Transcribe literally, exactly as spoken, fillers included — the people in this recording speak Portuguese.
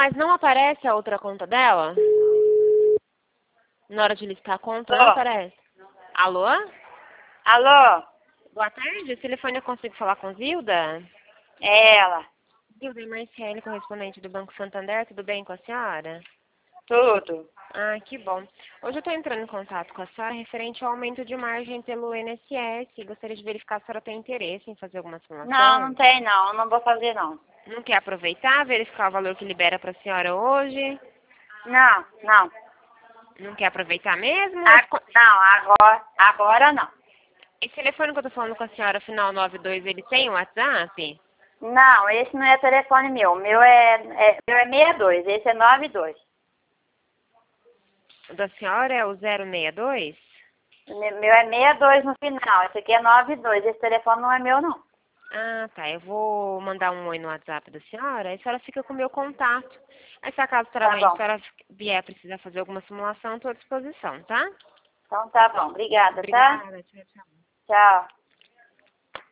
mas não aparece a outra conta dela? Na hora de listar a conta, não Alô? aparece. Alô? Alô? Boa tarde, o telefone eu consigo falar com Zilda? É ela. Zilda e Marciele, correspondente do Banco Santander, tudo bem com a senhora? Tudo. Ah, que bom. Hoje eu estou entrando em contato com a senhora referente ao aumento de margem pelo I N S S. Gostaria de verificar se a senhora tem interesse em fazer alguma simulação. Não, não tem não. Eu não vou fazer não. Não quer aproveitar, verificar o valor que libera para a senhora hoje? Não, não. Não quer aproveitar mesmo? A- não, agora, agora não. Esse telefone que eu estou falando com a senhora, final nove dois, ele tem o WhatsApp? Não, esse não é telefone meu. O meu é, é, meu é sessenta e dois, esse é noventa e dois. O da senhora é o zero seis dois? O meu meu é sessenta e dois no final, esse aqui é noventa e dois. Esse telefone não é meu não. Ah, tá. Eu vou mandar um oi no WhatsApp da senhora, aí a senhora fica com o meu contato. Aí se acaso Tá futuramente a bom. senhora vier precisar fazer alguma simulação, estou à disposição, tá? Então tá bom. Obrigada, tá? Obrigada, tchau, tchau. Tchau.